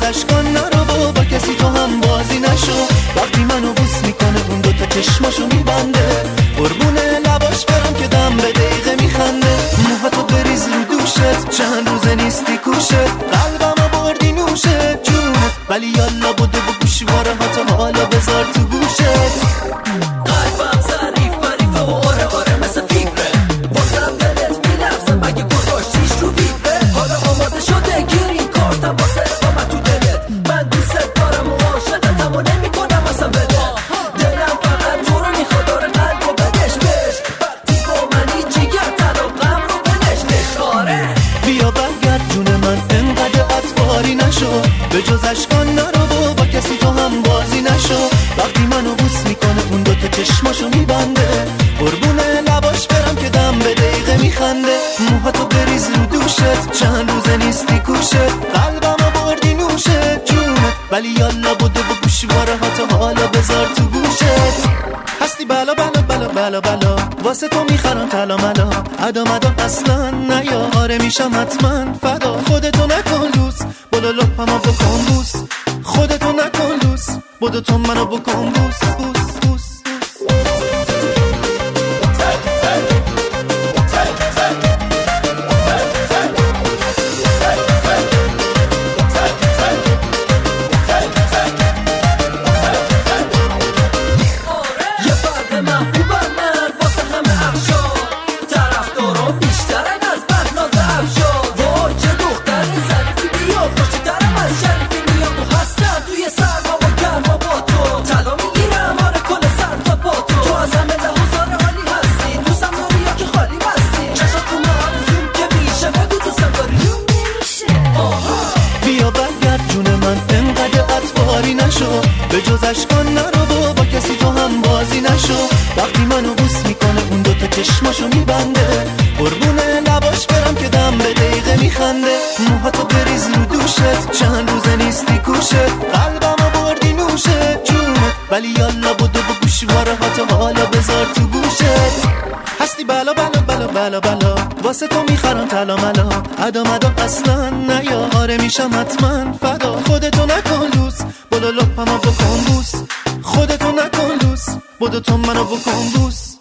اشکان نرو با کسی تو هم بازی نشو. وقتی منو بوس میکنه اون دوتا چشماشو میبنده، قربون لباش برم که دم به دقیقه میخنده. موهاتو بریز رو دوشت چند روزه نیستی کوشت، قلبمو بردی نوشت جونت، ولی یالا بوده و گوشواره هاتو حالا بذار تو گوشت. قلبم ظریف مریفه و آره مثل فیبره، واسم دلت میلرزه مگه گذاشتیش رو ویبره. حالا آماده شده گیرین کارتم واسه اقامت تو دلت، من دوست دارم و عاشقتم و نمیکنم اصلا بده. دلم فقط تو رو میخواد آره قلب رو بدش بش، وقتی با منی جیگر تن و غم رو بلش نشاره. بیا برگرد جون من انقدر اطواری نشو، به جز اشکان نرو با کسی تو هم بازی نشو. وقتی منو بوس میکنه اون دوتا چشماشو میبنده، قربون لباش برم که دم به دقیقه میخنده. موهاتو بریز رو دوشت چند روزه نیستی کوشت، قلبمو بردی نوشت جونت، ولی یالا بوده و گوشواره هاتو حالا بذار تو گوشت. هستی بلا بلا بلا بلا بلا، واسه تو میخرم طلا ملا، ادا مدا اصلا نیا، آره میشم حتما فدا. خودتو نکن لوس بلو لپمو بکن بوس، خودتو نکن لوس بودو تو منو بکن بوس بوس بوس. به جز اشکان نرو با کسی تو هم بازی نشو. وقتی منو بوس میکنه اون دوتا چشماشو میبنده، قربون لباش برم که دم به دقیقه میخنده. موهاتو بریز رو دوشت چند روزه نیستی کوشت، قلبمو بردی نوشت جونت، ولی یالا بودو و گوشواره هاتو حالا بذار تو گوشت. هستی بلا بلا بلا بلا بلا، واسه تو میخرم طلا ملا، ادا مدا اصلا نیا، آره میشم حتما فدا. خودتو نکن لوس بلو لپمو بکن بوس، خودتو نکن لوس بودو تو منو بکن بوس.